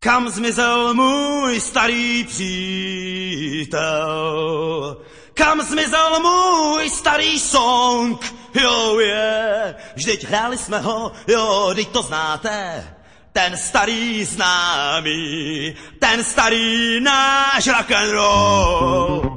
Kam zmizel můj starý přítel? Kam zmizel můj starý song? Jo, je, vždyť hráli jsme ho, jo, vždyť to znáte. Ten starý známý, ten starý náš rock'n'roll.